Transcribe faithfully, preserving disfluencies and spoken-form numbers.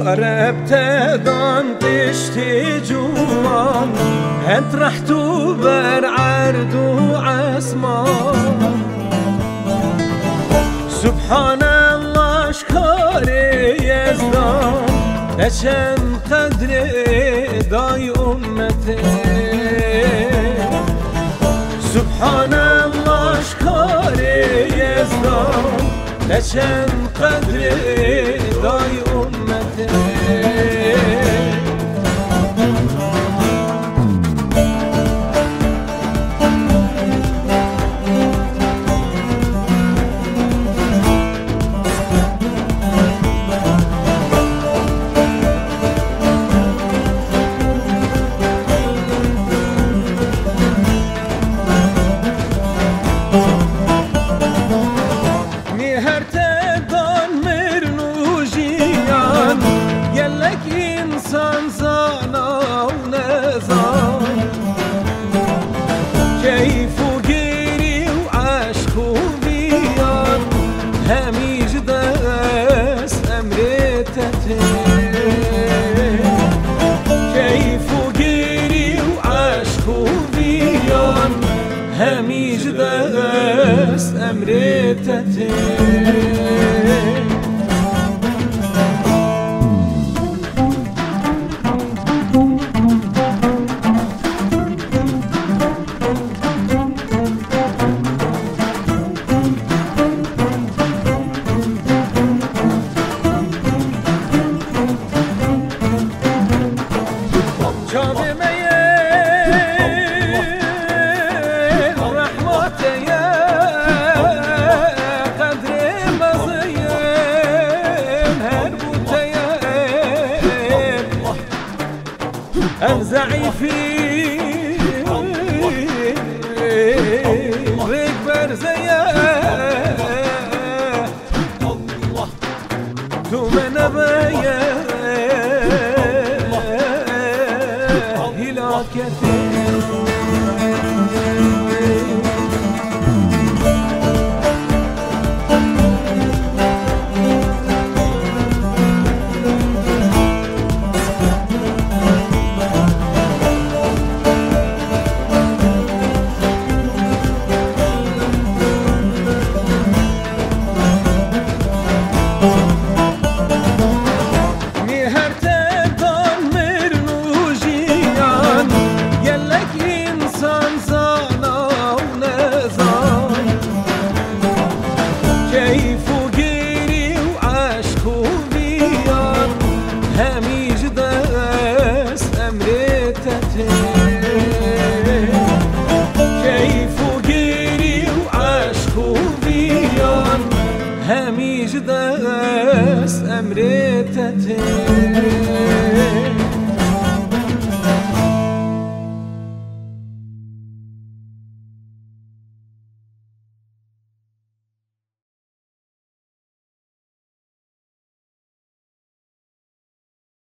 ابتدان قشتی جوان هند رحتو بر عرض و عسمان سبحان الله شکار یزدان نشن قدر دای امته سبحان الله شکار یزدان نشن قدر دای امته İnsan zana و نزان کیف و گیری و عشق و بیان همیج دست امرتت کیف و گیری و عشق و بیان همیج دست امرتت ضعيفين ركبر زيان ثم نبيا إلى كثير همیج دست امرتت کیف و گیری و عشق و بیان همیج دست امرتت